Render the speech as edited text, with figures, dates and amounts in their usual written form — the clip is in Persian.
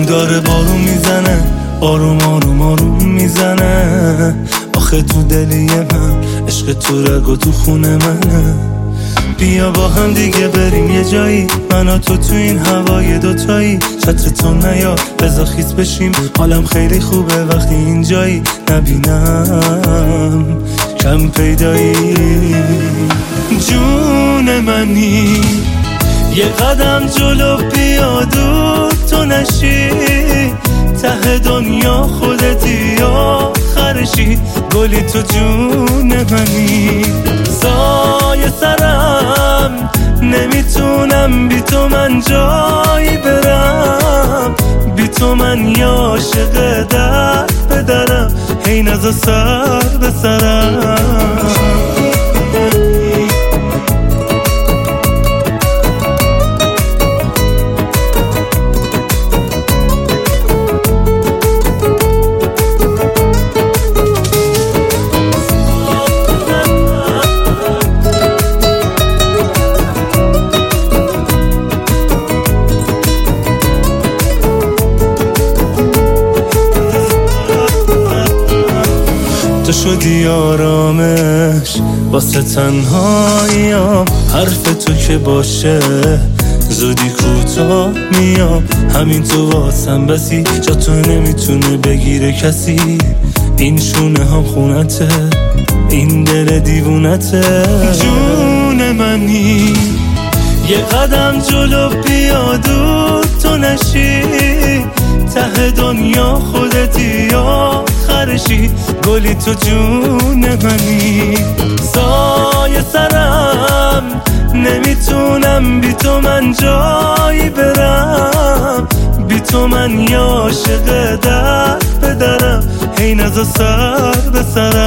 داره بارون میزنه، آروم آروم آروم میزنه. آخه تو دلی من عشق تو رگ و تو خونه منه. بیا با هم دیگه بریم یه جایی، من و تو این هوای دوتایی. چتر تو نیا بذار خیس بشیم، حالم خیلی خوبه وقتی اینجایی. نبینم کم پیدایی. جون منی یه قدم جلو بیا، دور تو نشی. ته دنیا خودتی آخرشی، گلی تو جون منی. سایه سرم نمیتونم بی تو من جایی برم. بی تو من یا عاشق در به درم، هی نزا سر به سرم. تو شدی آرامش واسه تنهاییام. حرف تو که باشه زودی کوتاه میام. همین تو واسم بسی، جا تو نمیتونه بگیره کسی. این شونه هم خونته، این دل دیوونته. جون منی یه قدم جلو بیا، دور تو نشی. ته دنیا خودتی آخرشی، گلی تو جون منی. سایه سرم نمیتونم بی تو من جایی برم. بی تو من یا عاشق در به درم، هی نزا سر به سرم.